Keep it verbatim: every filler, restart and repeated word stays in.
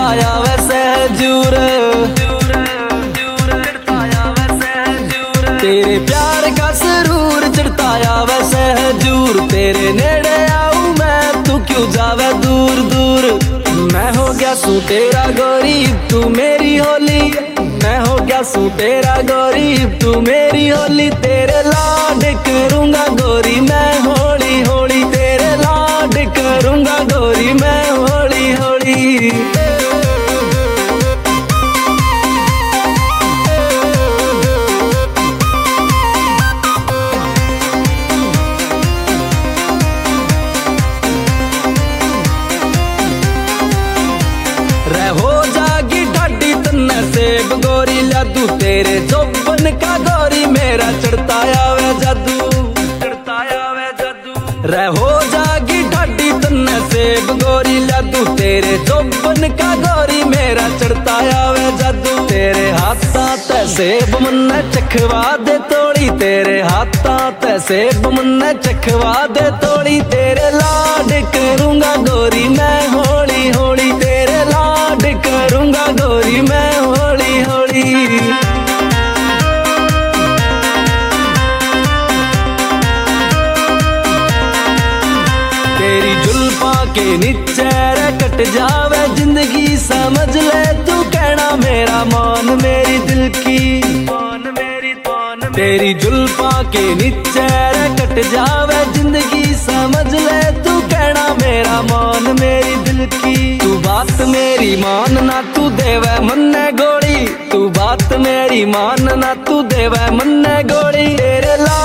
आया वैसे हजूर, तेरे प्यार का सरूर चढ़ता आया वैसे हजूर। तेरे नेड़े आऊं मैं तू क्यों जावे दूर दूर। मैं हो गया सू तेरा गोरी तू मेरी होली, मैं हो गया सू तेरा गोरी तू मेरी होली। तेरे लाड करूंगा गोरी मैं होली होली, तेरे लाड करूंगा गोरी मैं होली होली। हो जागी ढाडी तन्ने सेब गोरी लादू, तेरे चौबन का गोरी मेरा चढ़ता आवे जादू, चढ़ता आवे जादू। रे हो जागी ढाडी तन्ने सेब गोरी लादू, तेरे चौबन का गोरी मेरा चढ़ता आवे जादू। तेरे हाथा ते सेब मन्ने चखवा दे तोड़ी, तेरे हाथा ते सेब मन्ने चखवा दे तोड़ी। तेरे लाड करूंगा गोरी मैं होली होली, तेरे लाड करूंगा गोरी मैं होली होली। तेरी जुल्फा के नीचे रे कट जावे जिंदगी, समझ ले तू कहना मेरा मान मेरी दिल की मान मेरी मान। तेरी जुल्फा के नीचे रे कट जावे जिंदगी, समझ ले तू कहना मेरा मान मेरी दिल की। तू बात मेरी मान ना तू देवे मन्ने गोली, तू बात मेरी मान ना तू देवे मन्ने गोली। तेरे ला